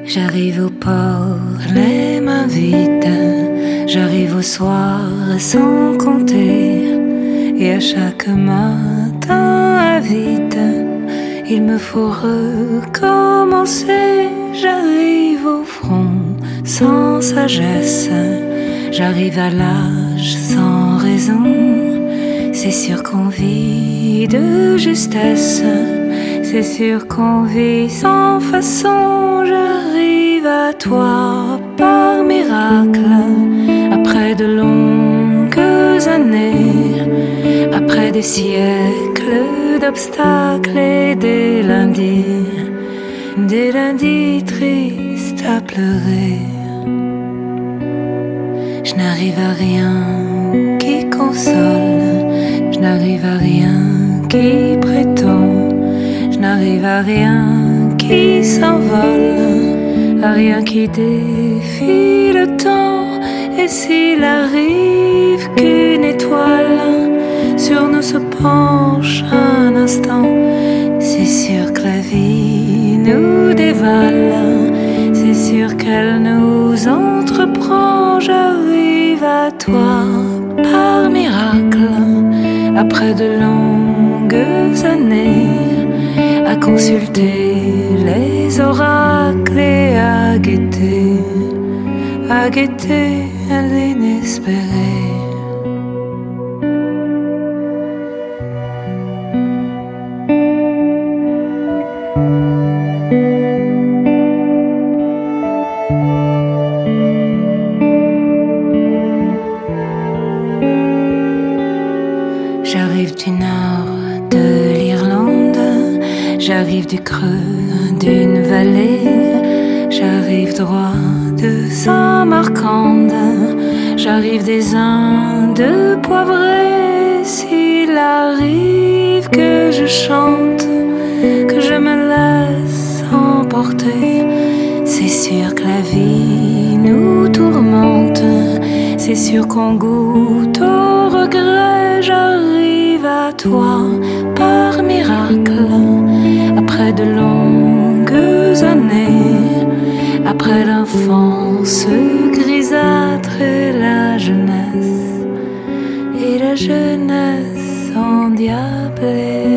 J'arrive au port, les mains vides. J'arrive au soir sans compter. Et à chaque matin avide, il me faut recommencer. J'arrive au front sans sagesse. J'arrive à l'âge sans raison. C'est sûr qu'on vit de justesse. C'est sûr qu'on vit sans façon. J'arrive à toi par miracle. Après de longues années, après des siècles d'obstacles et des lundis tristes à pleurer. Je n'arrive à rien qui console, je n'arrive à rien qui prétend, je n'arrive à rien qui s'envole, à rien qui défie le temps. Et s'il arrive qu'une étoile sur nous se penche un instant, c'est sûr que la vie nous dévale, c'est sûr qu'elle nous entreprend. J'arrive à toi par miracle, après de longues années, à consulter les oracles et à guetter l'inespéré. J'arrive du nord de l'Irlande, j'arrive du creux d'une vallée, j'arrive droit de Samarcande, j'arrive des Indes poivrées. S'il arrive que je chante, que je me laisse emporter, c'est sûr que la vie nous tourmente, c'est sûr qu'on goûte au regret. J'arrive à toi par miracle, après de longues années, après l'enfance grisâtre et la jeunesse endiablée.